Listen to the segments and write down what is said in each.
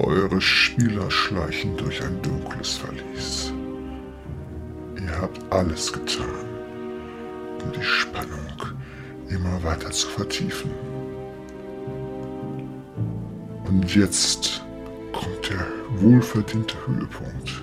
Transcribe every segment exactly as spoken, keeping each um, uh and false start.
Eure Spieler schleichen durch ein dunkles Verlies. Ihr habt alles getan, um die Spannung immer weiter zu vertiefen. Und jetzt kommt der wohlverdiente Höhepunkt.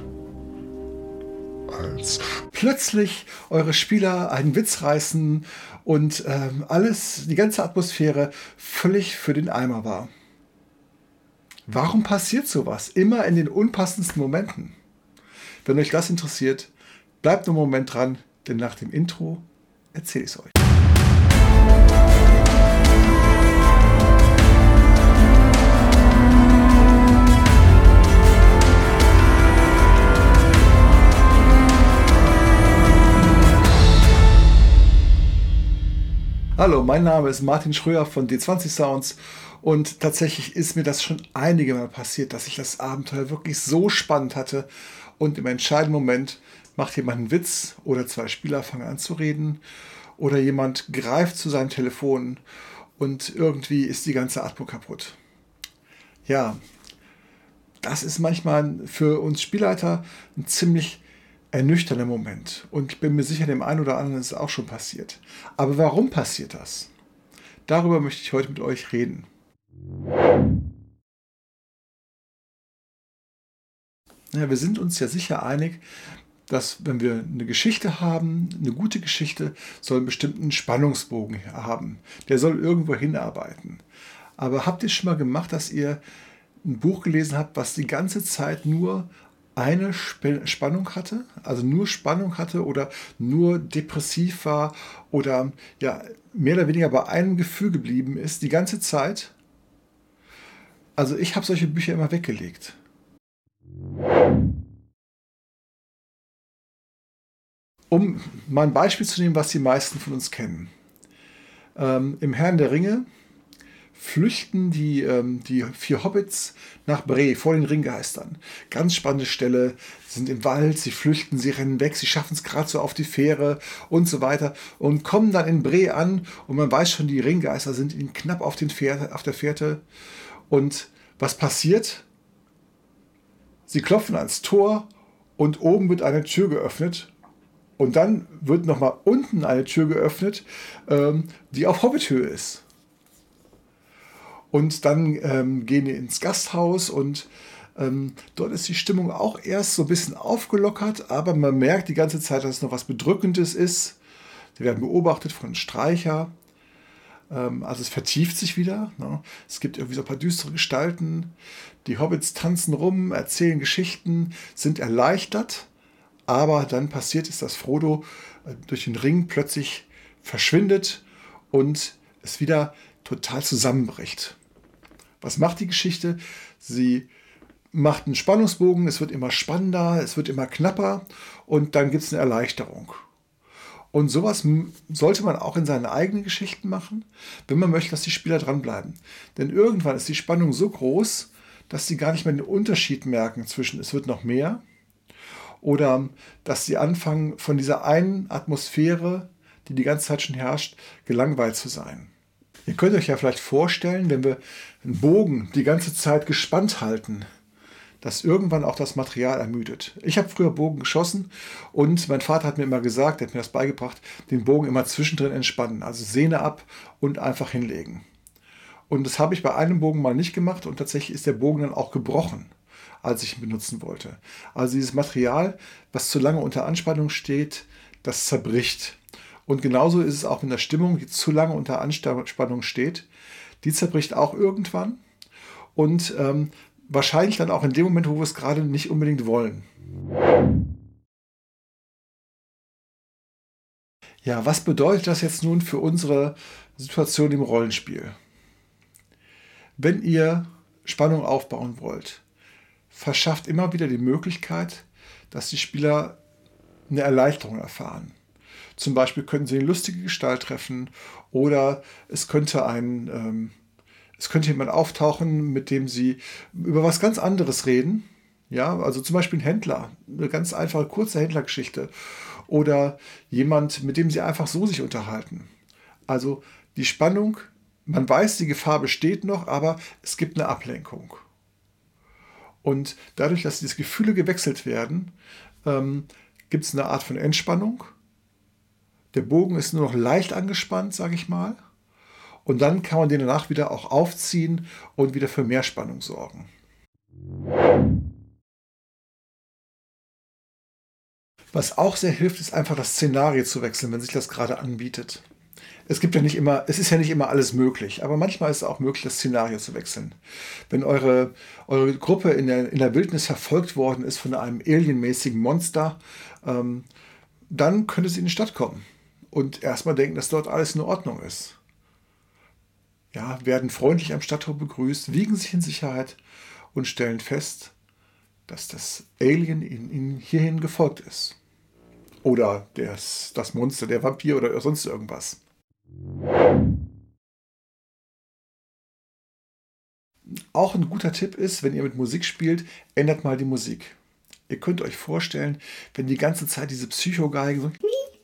Als plötzlich eure Spieler einen Witz reißen und ähm, alles, die ganze Atmosphäre völlig für den Eimer war. Warum passiert sowas? Immer in den unpassendsten Momenten. Wenn euch das interessiert, bleibt einen Moment dran, denn nach dem Intro erzähle ich es euch. Hallo, mein Name ist Martin Schröer von D zwanzig Sounds und tatsächlich ist mir das schon einige Mal passiert, dass ich das Abenteuer wirklich so spannend hatte und im entscheidenden Moment macht jemand einen Witz oder zwei Spieler fangen an zu reden oder jemand greift zu seinem Telefon und irgendwie ist die ganze Atmo kaputt. Ja, das ist manchmal für uns Spielleiter ein ziemlich ernüchternder Moment. Und ich bin mir sicher, dem einen oder anderen ist es auch schon passiert. Aber warum passiert das? Darüber möchte ich heute mit euch reden. Ja, wir sind uns ja sicher einig, dass wenn wir eine Geschichte haben, eine gute Geschichte soll einen bestimmten Spannungsbogen haben. Der soll irgendwo hinarbeiten. Aber habt ihr schon mal gemacht, dass ihr ein Buch gelesen habt, was die ganze Zeit nur eine Sp- Spannung hatte, also nur Spannung hatte oder nur depressiv war oder ja mehr oder weniger bei einem Gefühl geblieben ist die ganze Zeit? Also ich habe solche Bücher immer weggelegt. Um mal ein Beispiel zu nehmen, was die meisten von uns kennen. Ähm, im Herrn der Ringe flüchten die, ähm, die vier Hobbits nach Bree vor den Ringgeistern. Ganz spannende Stelle. Sie sind im Wald, sie flüchten, sie rennen weg, sie schaffen es gerade so auf die Fähre und so weiter und kommen dann in Bree an und man weiß schon, die Ringgeister sind ihnen knapp auf, den Fährte, auf der Fährte. Und was passiert? Sie klopfen ans Tor und oben wird eine Tür geöffnet. Und dann wird nochmal unten eine Tür geöffnet, ähm, die auf Hobbithöhe ist. Und dann ähm, gehen die ins Gasthaus und ähm, dort ist die Stimmung auch erst so ein bisschen aufgelockert, aber man merkt die ganze Zeit, dass es noch was Bedrückendes ist. Die werden beobachtet von Streicher. Ähm, also es vertieft sich wieder. Ne? Es gibt irgendwie so ein paar düstere Gestalten. Die Hobbits tanzen rum, erzählen Geschichten, sind erleichtert. Aber dann passiert es, dass Frodo äh, durch den Ring plötzlich verschwindet und es wieder total zusammenbricht. Was macht die Geschichte? Sie macht einen Spannungsbogen, es wird immer spannender, es wird immer knapper und dann gibt es eine Erleichterung. Und sowas sollte man auch in seinen eigenen Geschichten machen, wenn man möchte, dass die Spieler dranbleiben. Denn irgendwann ist die Spannung so groß, dass sie gar nicht mehr den Unterschied merken zwischen es wird noch mehr oder dass sie anfangen, von dieser einen Atmosphäre, die die ganze Zeit schon herrscht, gelangweilt zu sein. Ihr könnt euch ja vielleicht vorstellen, wenn wir einen Bogen die ganze Zeit gespannt halten, dass irgendwann auch das Material ermüdet. Ich habe früher Bogen geschossen und mein Vater hat mir immer gesagt, er hat mir das beigebracht, den Bogen immer zwischendrin entspannen, also Sehne ab und einfach hinlegen. Und das habe ich bei einem Bogen mal nicht gemacht und tatsächlich ist der Bogen dann auch gebrochen, als ich ihn benutzen wollte. Also dieses Material, was zu lange unter Anspannung steht, das zerbricht. Und genauso ist es auch mit der Stimmung, die zu lange unter Anspannung steht. Die zerbricht auch irgendwann und ähm, wahrscheinlich dann auch in dem Moment, wo wir es gerade nicht unbedingt wollen. Ja, was bedeutet das jetzt nun für unsere Situation im Rollenspiel? Wenn ihr Spannung aufbauen wollt, verschafft immer wieder die Möglichkeit, dass die Spieler eine Erleichterung erfahren. Zum Beispiel können sie eine lustige Gestalt treffen oder es könnte ein, ähm, es könnte jemand auftauchen, mit dem sie über was ganz anderes reden. Ja, also zum Beispiel ein Händler, eine ganz einfache, kurze Händlergeschichte oder jemand, mit dem sie einfach so sich unterhalten. Also die Spannung, man weiß, die Gefahr besteht noch, aber es gibt eine Ablenkung. Und dadurch, dass diese Gefühle gewechselt werden, ähm, gibt es eine Art von Entspannung. Der Bogen ist nur noch leicht angespannt, sage ich mal. Und dann kann man den danach wieder auch aufziehen und wieder für mehr Spannung sorgen. Was auch sehr hilft, ist einfach das Szenario zu wechseln, wenn sich das gerade anbietet. Es gibt ja nicht immer, es ist ja nicht immer alles möglich, aber manchmal ist es auch möglich, das Szenario zu wechseln. Wenn eure, eure Gruppe in der, in der Wildnis verfolgt worden ist von einem alienmäßigen Monster, ähm, dann könnte sie in die Stadt kommen und erstmal denken, dass dort alles in Ordnung ist. Ja, werden freundlich am Stadttor begrüßt, wiegen sich in Sicherheit und stellen fest, dass das Alien ihnen hierhin gefolgt ist. Oder das, das Monster, der Vampir oder sonst irgendwas. Auch ein guter Tipp ist, wenn ihr mit Musik spielt, ändert mal die Musik. Ihr könnt euch vorstellen, wenn die ganze Zeit diese Psychogeigen so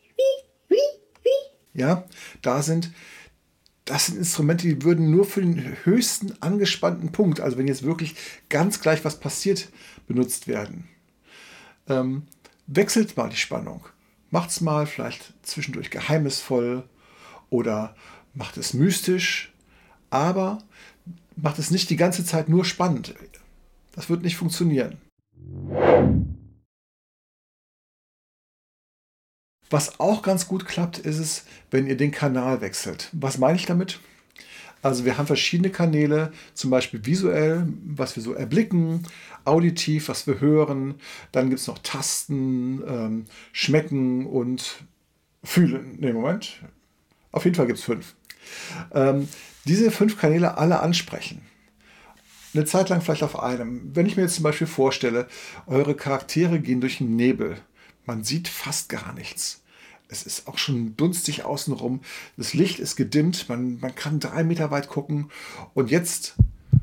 ja, da sind, das sind Instrumente, die würden nur für den höchsten angespannten Punkt, also wenn jetzt wirklich ganz gleich was passiert, benutzt werden. Ähm, wechselt mal die Spannung. Macht's mal vielleicht zwischendurch geheimnisvoll oder macht es mystisch, aber macht es nicht die ganze Zeit nur spannend. Das wird nicht funktionieren. Was auch ganz gut klappt, ist es, wenn ihr den Kanal wechselt. Was meine ich damit? Also wir haben verschiedene Kanäle, zum Beispiel visuell, was wir so erblicken, auditiv, was wir hören. Dann gibt es noch Tasten, ähm, Schmecken und Fühlen. Ne, Moment. Auf jeden Fall gibt es fünf. Ähm, diese fünf Kanäle alle ansprechen. Eine Zeit lang vielleicht auf einem. Wenn ich mir jetzt zum Beispiel vorstelle, eure Charaktere gehen durch den Nebel. Man sieht fast gar nichts. Es ist auch schon dunstig außenrum. Das Licht ist gedimmt. Man, man kann drei Meter weit gucken. Und jetzt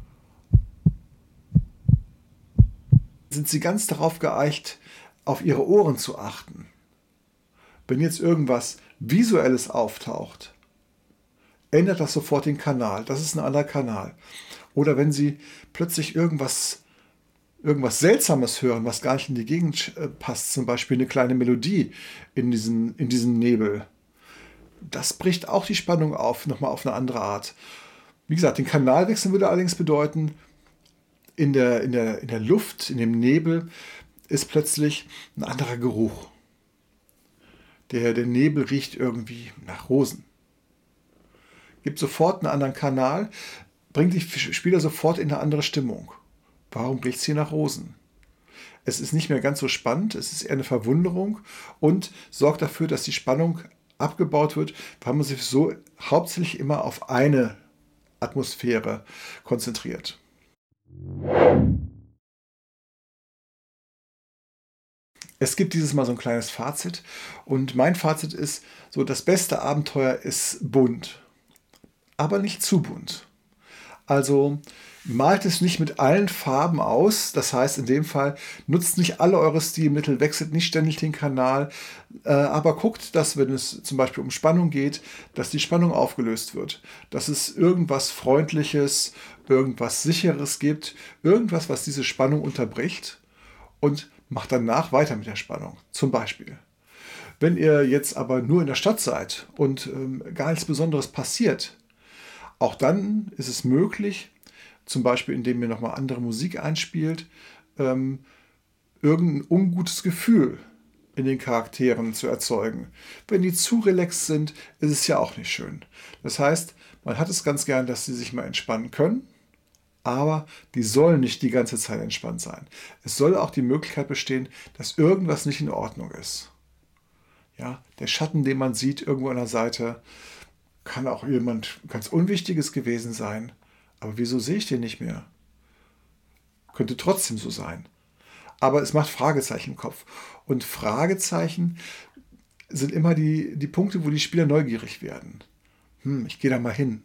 sind sie ganz darauf geeicht, auf ihre Ohren zu achten. Wenn jetzt irgendwas Visuelles auftaucht, ändert das sofort den Kanal. Das ist ein anderer Kanal. Oder wenn sie plötzlich irgendwas, irgendwas Seltsames hören, was gar nicht in die Gegend passt, zum Beispiel eine kleine Melodie in diesen, in diesem Nebel, das bricht auch die Spannung auf, nochmal auf eine andere Art. Wie gesagt, den Kanal wechseln würde allerdings bedeuten, in der, in der, in der Luft, in dem Nebel, ist plötzlich ein anderer Geruch. Der, der Nebel riecht irgendwie nach Rosen. Gibt sofort einen anderen Kanal, bringt die Spieler sofort in eine andere Stimmung. Warum riecht es hier nach Rosen? Es ist nicht mehr ganz so spannend, es ist eher eine Verwunderung und sorgt dafür, dass die Spannung abgebaut wird, weil man sich so hauptsächlich immer auf eine Atmosphäre konzentriert. Es gibt dieses Mal so ein kleines Fazit und mein Fazit ist, so das beste Abenteuer ist bunt, aber nicht zu bunt. Also malt es nicht mit allen Farben aus, das heißt in dem Fall nutzt nicht alle eure Stilmittel, wechselt nicht ständig den Kanal, äh, aber guckt, dass wenn es zum Beispiel um Spannung geht, dass die Spannung aufgelöst wird, dass es irgendwas Freundliches, irgendwas Sicheres gibt, irgendwas, was diese Spannung unterbricht und macht danach weiter mit der Spannung, zum Beispiel. Wenn ihr jetzt aber nur in der Stadt seid und ähm, gar nichts Besonderes passiert, auch dann ist es möglich, zum Beispiel indem ihr nochmal andere Musik einspielt, ähm, irgendein ungutes Gefühl in den Charakteren zu erzeugen. Wenn die zu relaxed sind, ist es ja auch nicht schön. Das heißt, man hat es ganz gern, dass sie sich mal entspannen können, aber die sollen nicht die ganze Zeit entspannt sein. Es soll auch die Möglichkeit bestehen, dass irgendwas nicht in Ordnung ist. Ja, der Schatten, den man sieht irgendwo an der Seite, kann auch jemand ganz Unwichtiges gewesen sein. Aber wieso sehe ich den nicht mehr? Könnte trotzdem so sein. Aber es macht Fragezeichen im Kopf. Und Fragezeichen sind immer die, die Punkte, wo die Spieler neugierig werden. Hm, ich gehe da mal hin.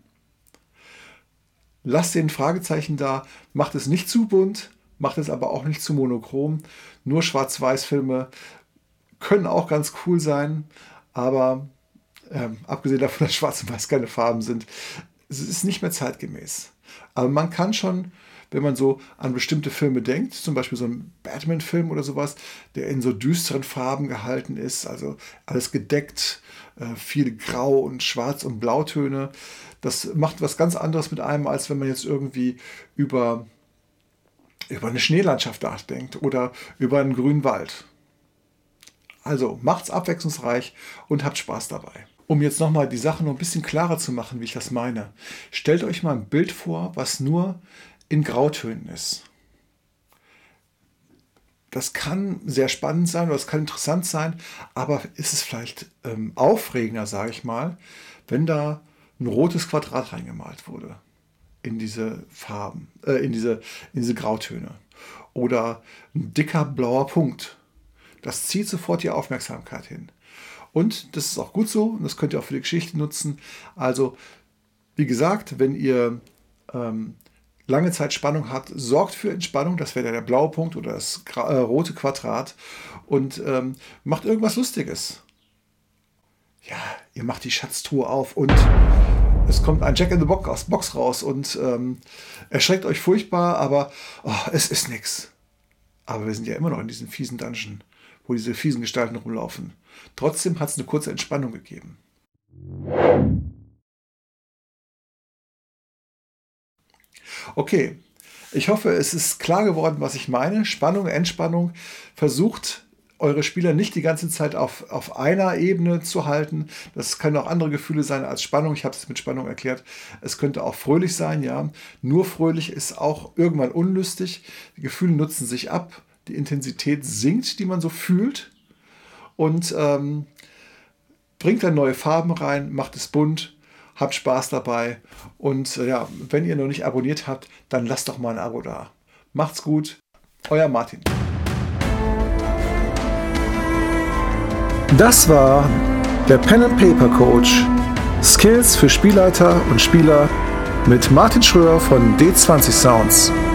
Lasst den Fragezeichen da, macht es nicht zu bunt, macht es aber auch nicht zu monochrom. Nur Schwarz-Weiß-Filme können auch ganz cool sein, aber ähm, abgesehen davon, dass Schwarz und Weiß keine Farben sind, es ist nicht mehr zeitgemäß. Aber man kann schon, wenn man so an bestimmte Filme denkt, zum Beispiel so ein Batman-Film oder sowas, der in so düsteren Farben gehalten ist, also alles gedeckt, äh, viel Grau und Schwarz- und Blautöne. Das macht was ganz anderes mit einem, als wenn man jetzt irgendwie über, über eine Schneelandschaft nachdenkt oder über einen grünen Wald. Also macht's abwechslungsreich und habt Spaß dabei. Um jetzt nochmal die Sache noch ein bisschen klarer zu machen, wie ich das meine. Stellt euch mal ein Bild vor, was nur in Grautönen ist. Das kann sehr spannend sein oder es kann interessant sein, aber ist es vielleicht ähm, aufregender, sage ich mal, wenn da ein rotes Quadrat reingemalt wurde in diese Farben, äh, in diese, in diese Grautöne. Oder ein dicker blauer Punkt. Das zieht sofort die Aufmerksamkeit hin. Und das ist auch gut so und das könnt ihr auch für die Geschichte nutzen. Also, wie gesagt, wenn ihr ähm, lange Zeit Spannung habt, sorgt für Entspannung. Das wäre der blaue Punkt oder das äh, rote Quadrat. Und ähm, macht irgendwas Lustiges. Ja, ihr macht die Schatztruhe auf und es kommt ein Jack in the Box aus Box raus und ähm, erschreckt euch furchtbar, aber oh, es ist nix. Aber wir sind ja immer noch in diesem fiesen Dungeon, wo diese fiesen Gestalten rumlaufen. Trotzdem hat es eine kurze Entspannung gegeben. Okay, ich hoffe, es ist klar geworden, was ich meine. Spannung, Entspannung. Versucht, eure Spieler nicht die ganze Zeit auf, auf einer Ebene zu halten. Das können auch andere Gefühle sein als Spannung. Ich habe es mit Spannung erklärt. Es könnte auch fröhlich sein, ja. Nur fröhlich ist auch irgendwann unlustig. Die Gefühle nutzen sich ab. Die Intensität sinkt, die man so fühlt. Und ähm, bringt dann neue Farben rein, macht es bunt, habt Spaß dabei. Und äh, ja, wenn ihr noch nicht abonniert habt, dann lasst doch mal ein Abo da. Macht's gut, euer Martin. Das war der Pen and Paper Coach. Skills für Spielleiter und Spieler mit Martin Schröer von D zwanzig Sounds.